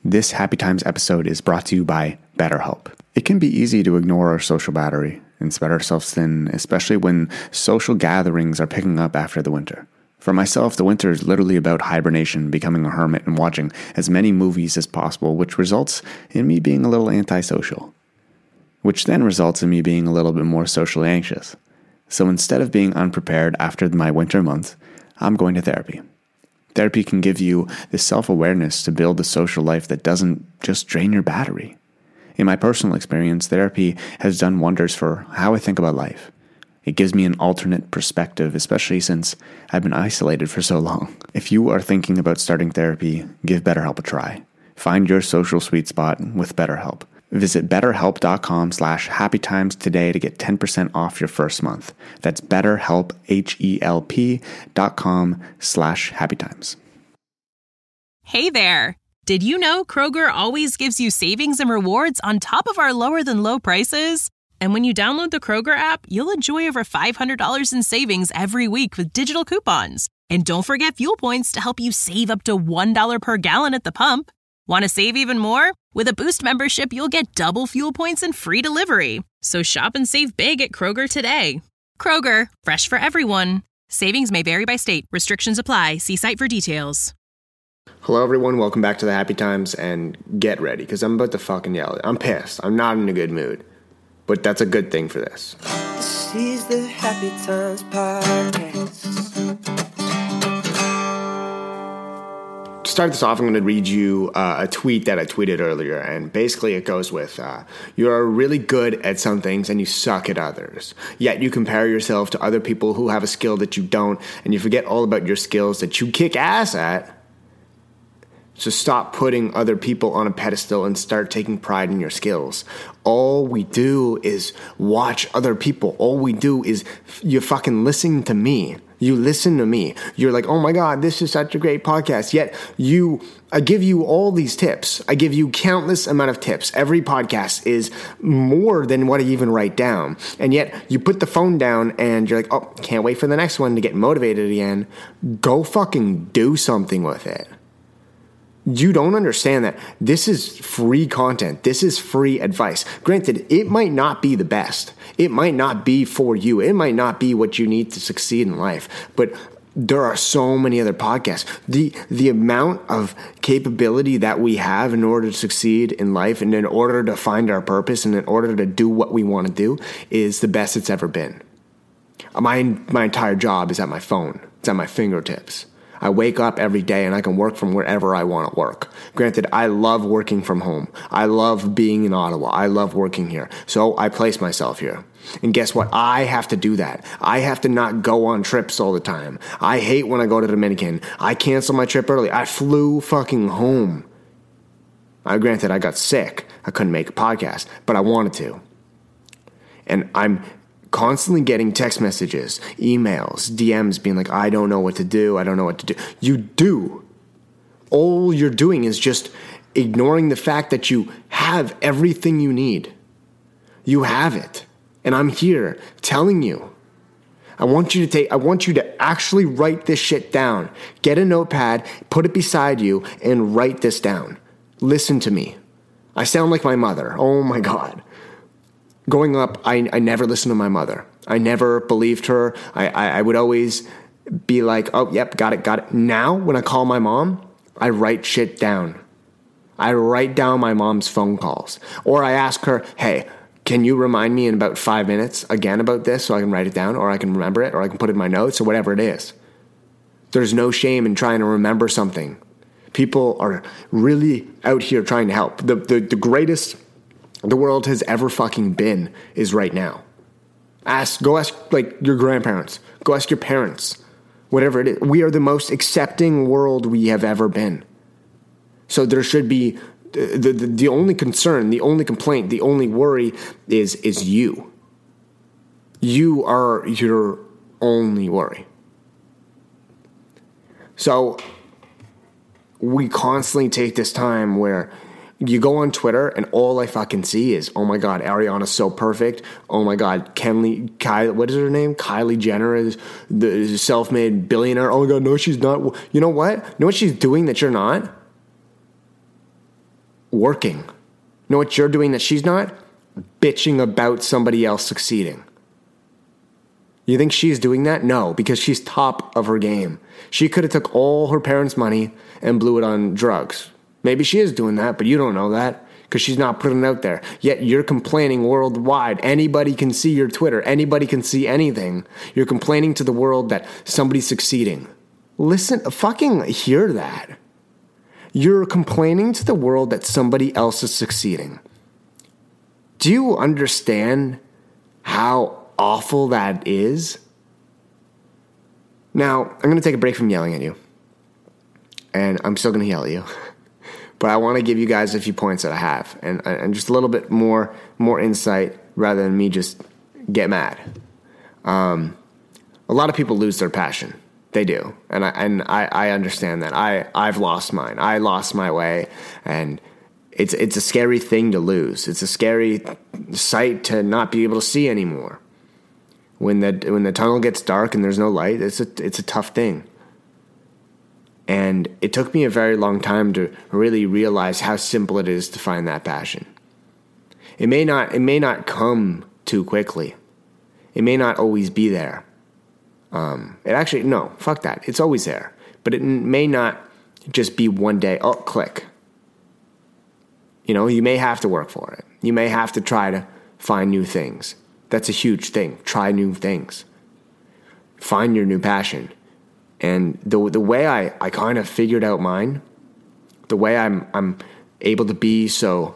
This Happy Times episode is brought to you by BetterHelp. It can be easy to ignore our social battery and spread ourselves thin, especially when social gatherings are picking up after the winter. For myself, the winter is literally about hibernation, becoming a hermit, and watching as many movies as possible, which results in me being a little antisocial, which then results in me being a little bit more socially anxious. So instead of being unprepared after my winter month, I'm going to therapy. Therapy can give you the self-awareness to build a social life that doesn't just drain your battery. In my personal experience, therapy has done wonders for how I think about life. It gives me an alternate perspective, especially since I've been isolated for so long. If you are thinking about starting therapy, give BetterHelp a try. Find your social sweet spot with BetterHelp. Visit betterhelp.com/happytimes today to get 10% off your first month. That's betterhelp, HELP.com/happytimes. Hey there! Did you know Kroger always gives you savings and rewards on top of our lower than low prices? And when you download the Kroger app, you'll enjoy over $500 in savings every week with digital coupons. And don't forget fuel points to help you save up to $1 per gallon at the pump. Want to save even more? With a Boost membership, you'll get double fuel points and free delivery. So shop and save big at Kroger today. Kroger, fresh for everyone. Savings may vary by state. Restrictions apply. See site for details. Hello, everyone. Welcome back to the Happy Times, and get ready, because I'm about to fucking yell. I'm pissed. I'm not in a good mood, but that's a good thing for this. This is the Happy Times Podcast. To start this off, I'm going to read you a tweet that I tweeted earlier, and basically it goes with, you're really good at some things and you suck at others. Yet you compare yourself to other people who have a skill that you don't, and you forget all about your skills that you kick ass at. So stop putting other people on a pedestal and start taking pride in your skills. All we do is watch other people. All we do is you fucking listen to me. You listen to me. You're like, oh my God, this is such a great podcast. Yet I give you all these tips. I give you countless amount of tips. Every podcast is more than what I even write down. And yet you put the phone down and you're like, oh, can't wait for the next one to get motivated again. Go fucking do something with it. You don't understand that this is free content. This is free advice. Granted, it might not be the best. It might not be for you. It might not be what you need to succeed in life. But there are so many other podcasts. The amount of capability that we have in order to succeed in life and in order to find our purpose and in order to do what we want to do is the best it's ever been. My entire job is at my phone. It's at my fingertips. I wake up every day and I can work from wherever I want to work. Granted, I love working from home. I love being in Ottawa. I love working here. So I place myself here. And guess what? I have to do that. I have to not go on trips all the time. I hate when I go to Dominican. I cancel my trip early. I flew fucking home. Granted, I got sick. I couldn't make a podcast, but I wanted to. And I'm constantly getting text messages, emails, DMs being like, I don't know what to do. I don't know what to do. You do. All you're doing is just ignoring the fact that you have everything you need. You have it. And I'm here telling you. I want you to actually write this shit down. Get a notepad, put it beside you, and write this down. Listen to me. I sound like my mother. Oh my God. Growing up, I never listened to my mother. I never believed her. I would always be like, oh, yep, got it. Now, when I call my mom, I write shit down. I write down my mom's phone calls. Or I ask her, hey, can you remind me in about 5 minutes again about this so I can write it down, or I can remember it, or I can put it in my notes, or whatever it is. There's no shame in trying to remember something. People are really out here trying to help. The greatest the world has ever fucking been is right now. Go ask like your grandparents. Go ask your parents. Whatever it is. We are the most accepting world we have ever been. So there should be the only concern, the only complaint, the only worry is you. You are your only worry. So we constantly take this time where you go on Twitter and all I fucking see is, oh my God, Ariana's so perfect. Oh my God, what is her name? Kylie Jenner is the self-made billionaire. Oh my God, no, she's not. You know what? You know what she's doing that you're not? working. You know what you're doing that she's not? Bitching about somebody else succeeding. You think she's doing that? No, because she's top of her game. She could have took all her parents' money and blew it on drugs. Maybe she is doing that, but you don't know that because she's not putting it out there. Yet you're complaining worldwide. Anybody can see your Twitter. Anybody can see anything. You're complaining to the world that somebody's succeeding. Listen, fucking hear that. You're complaining to the world that somebody else is succeeding. Do you understand how awful that is? Now, I'm going to take a break from yelling at you. And I'm still going to yell at you. But I want to give you guys a few points that I have. And just a little bit more insight rather than me just get mad. A lot of people lose their passion. They do. And I understand that. I've lost mine. I lost my way. And it's a scary thing to lose. It's a scary sight to not be able to see anymore. When the tunnel gets dark and there's no light, it's a tough thing. And it took me a very long time to really realize how simple it is to find that passion. It may not come too quickly. It may not always be there. Fuck that. It's always there. But it may not just be one day, click. You may have to work for it. You may have to try to find new things. That's a huge thing. Try new things. Find your new passion. And the way I kind of figured out mine, the way I'm able to be so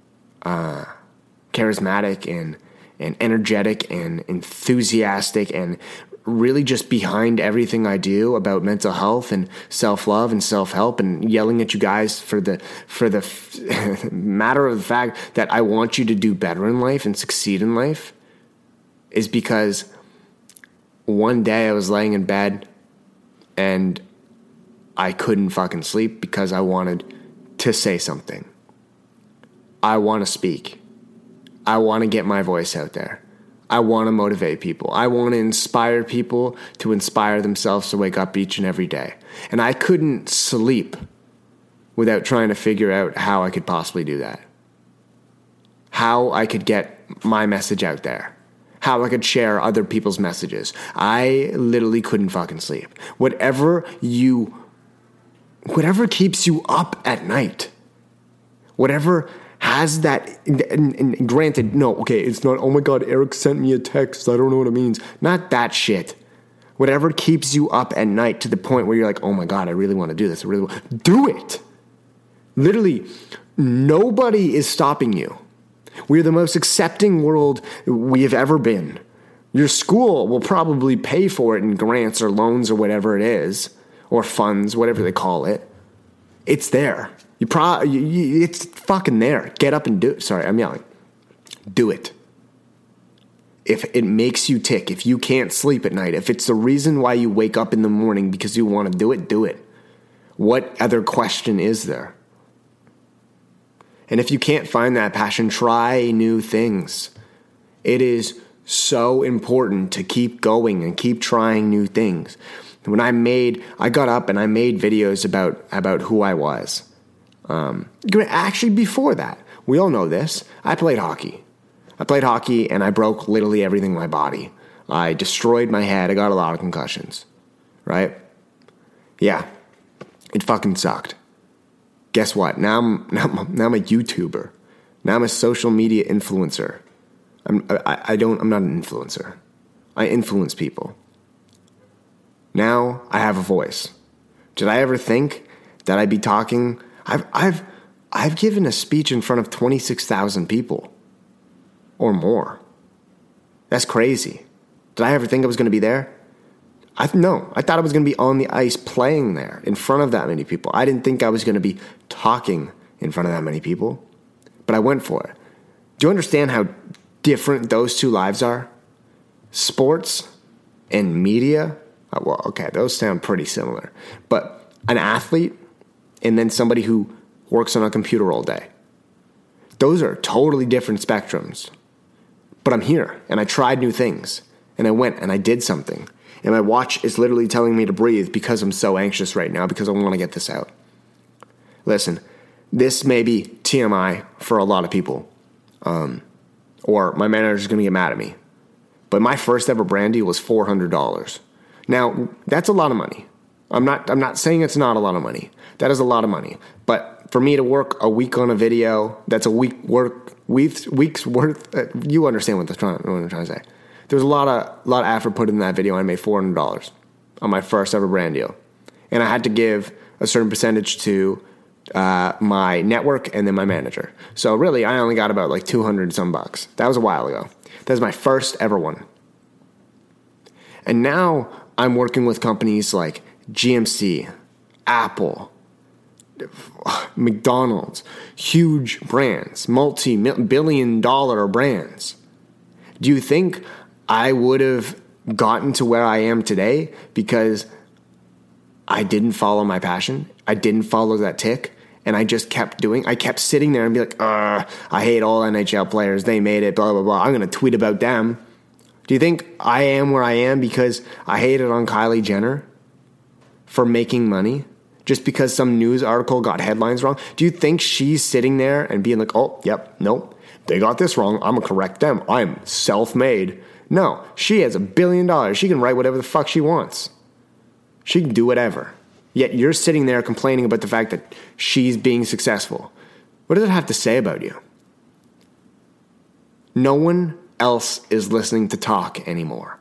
charismatic and energetic and enthusiastic and really just behind everything I do about mental health and self-love and self-help and yelling at you guys for the matter of the fact that I want you to do better in life and succeed in life is because one day I was laying in bed and I couldn't fucking sleep because I wanted to say something. I want to speak. I want to get my voice out there. I want to motivate people. I want to inspire people to inspire themselves to wake up each and every day. And I couldn't sleep without trying to figure out how I could possibly do that. How I could get my message out there. How I could share other people's messages. I literally couldn't fucking sleep. Whatever keeps you up at night, whatever has that, and granted, no, okay, it's not, oh my God, Eric sent me a text, I don't know what it means. Not that shit. Whatever keeps you up at night to the point where you're like, oh my God, I really want to do this. Do it. Literally, nobody is stopping you. We're the most accepting world we have ever been. Your school will probably pay for it in grants or loans or whatever it is, or funds, whatever they call it. It's there. It's fucking there. Get up and do it. Sorry, I'm yelling. Do it. If it makes you tick, if you can't sleep at night, if it's the reason why you wake up in the morning because you want to do it, do it. What other question is there? And if you can't find that passion, try new things. It is so important to keep going and keep trying new things. When I got up and I made videos about who I was. Actually, before that, we all know this. I played hockey. And I broke literally everything in my body. I destroyed my head. I got a lot of concussions. Right? Yeah. It fucking sucked. Guess what? Now I'm a YouTuber. Now I'm a social media influencer. I'm not an influencer. I influence people. Now I have a voice. Did I ever think that I'd be talking? I've given a speech in front of 26,000 people or more. That's crazy. Did I ever think I was going to be there? No, I thought I was going to be on the ice playing there in front of that many people. I didn't think I was going to be talking in front of that many people, but I went for it. Do you understand how different those two lives are? Sports and media? Well, okay, those sound pretty similar. But an athlete and then somebody who works on a computer all day. Those are totally different spectrums. But I'm here, and I tried new things, and I went and I did something. And my watch is literally telling me to breathe because I'm so anxious right now because I want to get this out. Listen, this may be TMI for a lot of people. Or my manager's going to get mad at me. But my first ever brand deal was $400. Now, that's a lot of money. I'm not saying it's not a lot of money. That is a lot of money. But for me to work a week on a video, that's a week's worth. You understand what I'm trying to say. There was a lot of effort put in that video. I made $400 on my first ever brand deal, and I had to give a certain percentage to my network and then my manager. So really, I only got about like $200 some bucks. That was a while ago. That was my first ever one. And now I'm working with companies like GMC, Apple, McDonald's, huge brands, multi-billion-dollar brands. Do you think I would have gotten to where I am today because I didn't follow my passion? I didn't follow that tick, and I just kept I kept sitting there and be like, I hate all NHL players. They made it, blah, blah, blah. I'm going to tweet about them. Do you think I am where I am because I hated on Kylie Jenner for making money? Just because some news article got headlines wrong? Do you think she's sitting there and being like, oh, yep, nope, they got this wrong, I'm going to correct them, I'm self-made? No, she has $1 billion. She can write whatever the fuck she wants. She can do whatever. Yet you're sitting there complaining about the fact that she's being successful. What does it have to say about you? No one else is listening to talk anymore.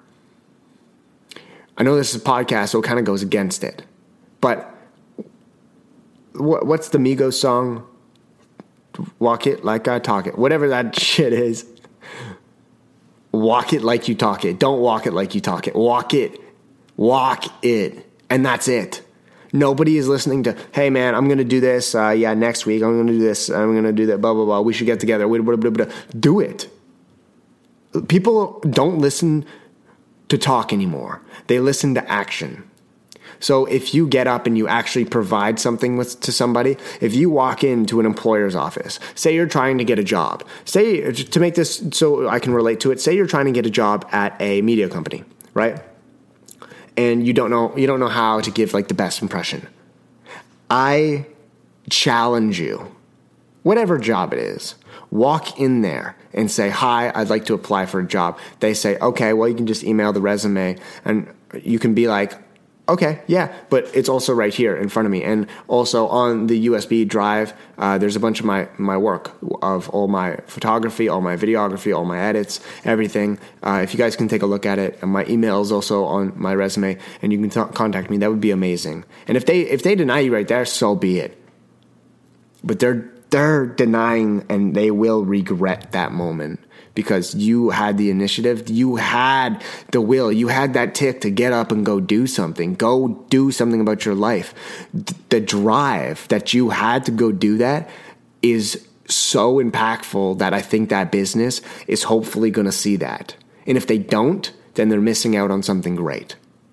I know this is a podcast, so it kind of goes against it. But what's the Migos song? Walk it like I talk it. Whatever that shit is. Walk it like you talk it. Don't walk it like you talk it. Walk it. Walk it. And that's it. Nobody is listening to, hey man, I'm going to do this. Next week I'm going to do this. I'm going to do that. Blah, blah, blah. We should get together. Blah, blah, blah, blah. Do it. People don't listen to talk anymore. They listen to action. So if you get up and you actually provide something to somebody, if you walk into an employer's office, say you're trying to get a job, say, to make this so I can relate to it, say you're trying to get a job at a media company, right? And you don't know how to give like the best impression. I challenge you, whatever job it is, walk in there and say, hi, I'd like to apply for a job. They say, okay, well, you can just email the resume, and you can be like, okay, yeah, but it's also right here in front of me. And also on the USB drive, there's a bunch of my work, of all my photography, all my videography, all my edits, everything. If you guys can take a look at it, and my email is also on my resume, and you can contact me, that would be amazing. And if they deny you right there, so be it. But they're denying, and they will regret that moment. Because you had the initiative, you had the will, you had that tick to get up and go do something. Go do something about your life. The drive that you had to go do that is so impactful that I think that business is hopefully going to see that. And if they don't, then they're missing out on something great.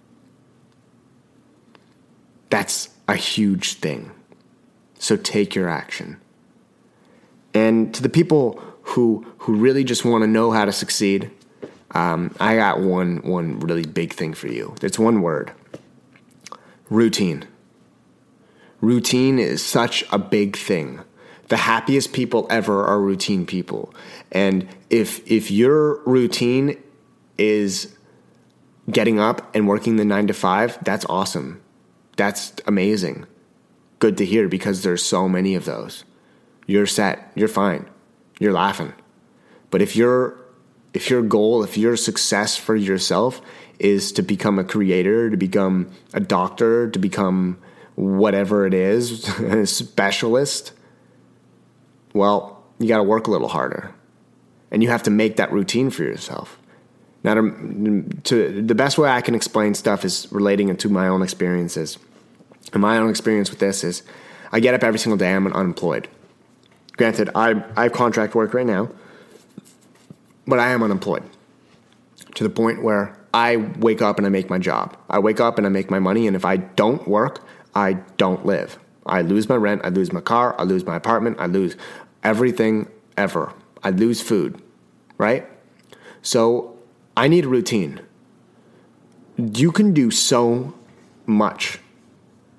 That's a huge thing. So take your action. And to the people who really just want to know how to succeed, I got one really big thing for you. It's one word. Routine. Routine is such a big thing. The happiest people ever are routine people. And if your routine is getting up and working the 9 to 5, that's awesome. That's amazing. Good to hear, because there's so many of those. You're set. You're fine. You're laughing. But if your goal, if your success for yourself is to become a creator, to become a doctor, to become whatever it is, a specialist, well, you got to work a little harder. And you have to make that routine for yourself. Now, the best way I can explain stuff is relating it to my own experiences. And my own experience with this is I get up every single day, I'm unemployed. Granted, I have contract work right now, but I am unemployed to the point where I wake up and I make my job. I wake up and I make my money, and if I don't work, I don't live. I lose my rent, I lose my car, I lose my apartment, I lose everything ever. I lose food, right? So I need a routine. You can do so much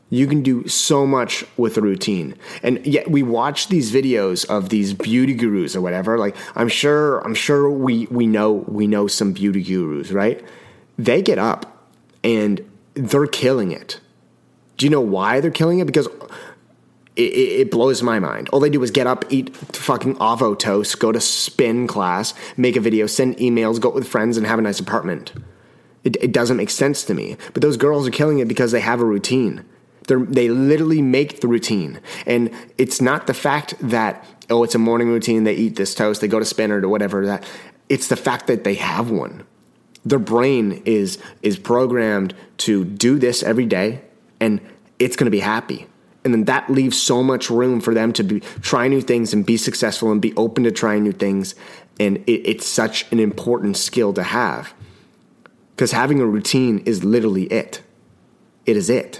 You can do so much with a routine. And yet we watch these videos of these beauty gurus or whatever. Like I'm sure we know some beauty gurus, right? They get up and they're killing it. Do you know why they're killing it? Because it blows my mind. All they do is get up, eat fucking Avo toast, go to spin class, make a video, send emails, go out with friends, and have a nice apartment. It doesn't make sense to me. But those girls are killing it because they have a routine. They literally make the routine. And it's not the fact that, oh, it's a morning routine, they eat this toast, they go to spin or whatever. That it's the fact that they have one. Their brain is programmed to do this every day, and it's going to be happy. And then that leaves so much room for them to try new things and be successful and be open to trying new things. And it's such an important skill to have. Because having a routine is literally it. It is it.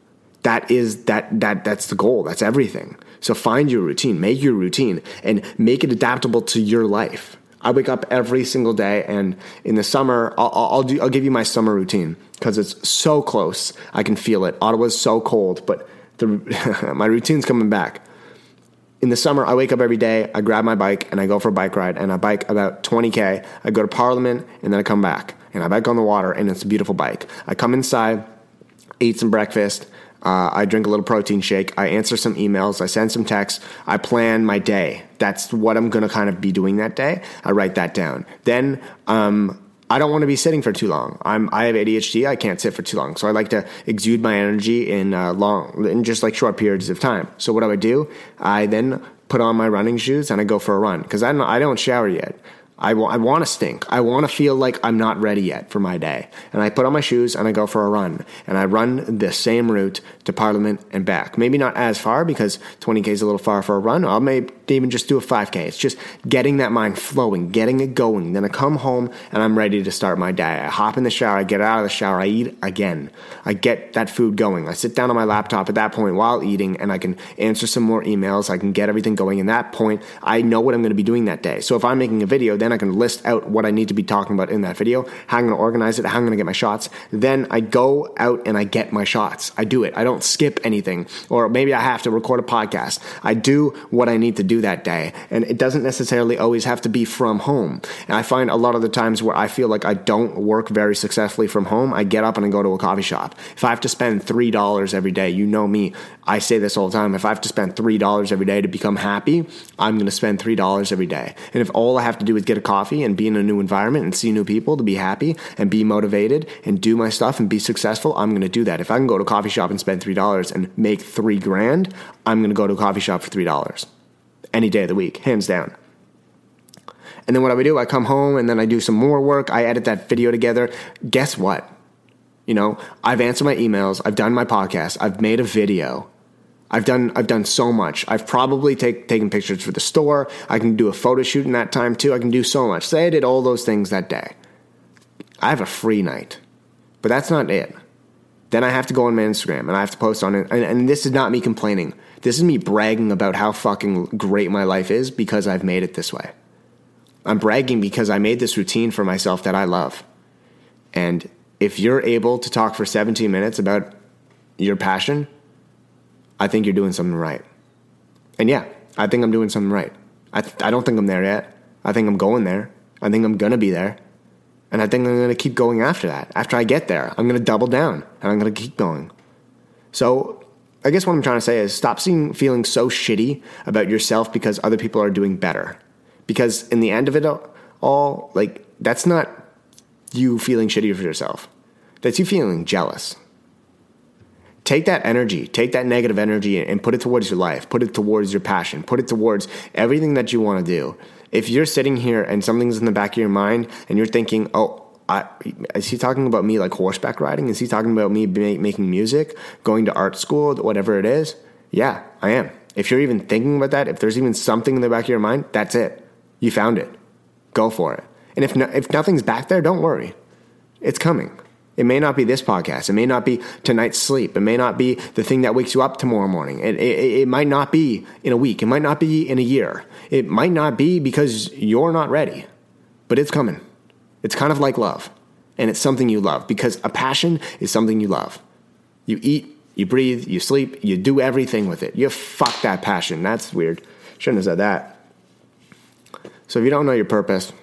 That's the goal. That's everything. So find your routine, make your routine, and make it adaptable to your life. I wake up every single day, and in the summer, I'll give you my summer routine because it's so close. I can feel it. Ottawa's so cold, but my routine's coming back. In the summer, I wake up every day, I grab my bike, and I go for a bike ride, and I bike about 20K. I go to Parliament, and then I come back, and I bike on the water, and it's a beautiful bike. I come inside, eat some breakfast, I drink a little protein shake, I answer some emails, I send some texts, I plan my day. That's what I'm going to kind of be doing that day. I write that down. Then I don't want to be sitting for too long. I have ADHD. I can't sit for too long. So I like to exude my energy in just like short periods of time. So what do? I then put on my running shoes and I go for a run because I don't shower yet. I want to stink. I want to feel like I'm not ready yet for my day. And I put on my shoes and I go for a run. And I run the same route to Parliament and back. Maybe not as far because 20K is a little far for a run. I'll maybe even just do a 5K. It's just getting that mind flowing, getting it going. Then I come home and I'm ready to start my day. I hop in the shower. I get out of the shower. I eat again. I get that food going. I sit down on my laptop at that point while eating and I can answer some more emails. I can get everything going. And at that point, I know what I'm going to be doing that day. So if I'm making a video, then I can list out what I need to be talking about in that video, how I'm going to organize it, how I'm going to get my shots. Then I go out and I get my shots. I do it. I don't skip anything. Or maybe I have to record a podcast. I do what I need to do that day. And it doesn't necessarily always have to be from home. And I find a lot of the times where I feel like I don't work very successfully from home, I get up and I go to a coffee shop. If I have to spend $3 every day, you know me, I say this all the time, if I have to spend $3 every day to become happy, I'm going to spend $3 every day. And if all I have to do is get a coffee and be in a new environment and see new people to be happy and be motivated and do my stuff and be successful, I'm going to do that. If I can go to a coffee shop and spend $3 and make $3,000, I'm going to go to a coffee shop for $3 any day of the week, hands down. And then what I do, I come home and then I do some more work. I edit that video together. Guess what? You know, I've answered my emails. I've done my podcast. I've made a video. I've done so much. I've probably taken pictures for the store. I can do a photo shoot in that time too. I can do so much. Say I did all those things that day. I have a free night. But that's not it. Then I have to go on my Instagram and I have to post on it. And this is not me complaining. This is me bragging about how fucking great my life is because I've made it this way. I'm bragging because I made this routine for myself that I love. And if you're able to talk for 17 minutes about your passion, I think you're doing something right. And yeah, I think I'm doing something right. I don't think I'm there yet. I think I'm going there. I think I'm going to be there. And I think I'm going to keep going after that. After I get there, I'm going to double down and I'm going to keep going. So I guess what I'm trying to say is stop feeling so shitty about yourself because other people are doing better. Because in the end of it all, like, that's not you feeling shitty for yourself. That's you feeling jealous. Take that energy, take that negative energy and put it towards your life, put it towards your passion, put it towards everything that you want to do. If you're sitting here and something's in the back of your mind and you're thinking, is he talking about me like horseback riding? Is he talking about me making music, going to art school, whatever it is? Yeah, I am. If you're even thinking about that, if there's even something in the back of your mind, that's it. You found it. Go for it. And if nothing's back there, don't worry. It's coming. It may not be this podcast. It may not be tonight's sleep. It may not be the thing that wakes you up tomorrow morning. It might not be in a week. It might not be in a year. It might not be because you're not ready. But it's coming. It's kind of like love. And it's something you love because a passion is something you love. You eat You breathe, you sleep, you do everything with it. You fuck that passion. That's weird. Shouldn't have said that. So if you don't know your purpose,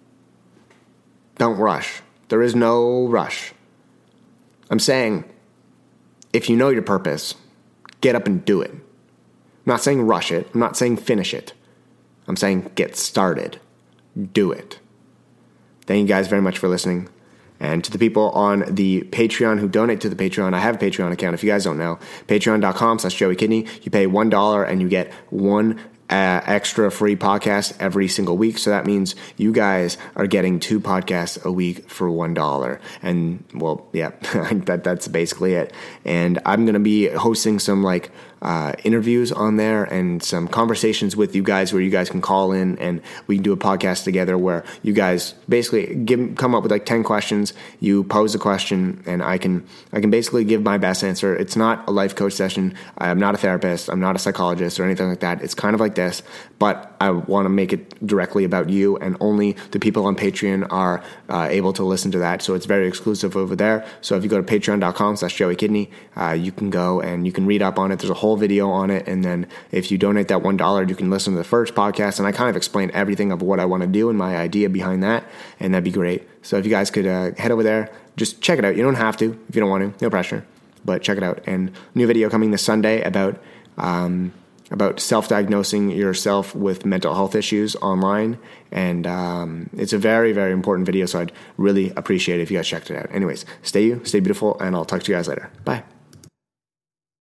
don't rush. There is no rush. I'm saying, if you know your purpose, get up and do it. I'm not saying rush it. I'm not saying finish it. I'm saying get started. Do it. Thank you guys very much for listening. And to the people on the Patreon who donate to the Patreon, I have a Patreon account. If you guys don't know, patreon.com/JoeyKidney. You pay $1 and you get one extra free podcast every single week. So that means you guys are getting 2 podcasts a week for $1. And well, yeah, that's basically it. And I'm going to be hosting some interviews on there and some conversations with you guys where you guys can call in and we can do a podcast together where you guys basically come up with 10 questions. You pose a question and I can basically give my best answer. It's not a life coach session. I'm not a therapist. I'm not a psychologist or anything like that. It's kind of like this, but I want to make it directly about you, and only the people on Patreon are able to listen to that. So it's very exclusive over there. So if you go to patreon.com/JoeyKidney, you can go and you can read up on it. There's a whole video on it. And then if you donate that $1, you can listen to the first podcast. And I kind of explain everything of what I want to do and my idea behind that. And that'd be great. So if you guys could head over there, just check it out. You don't have to if you don't want to, no pressure, but check it out. And new video coming this Sunday about self-diagnosing yourself with mental health issues online. And it's a very, very important video. So I'd really appreciate it if you guys checked it out. Anyways, stay beautiful, and I'll talk to you guys later. Bye.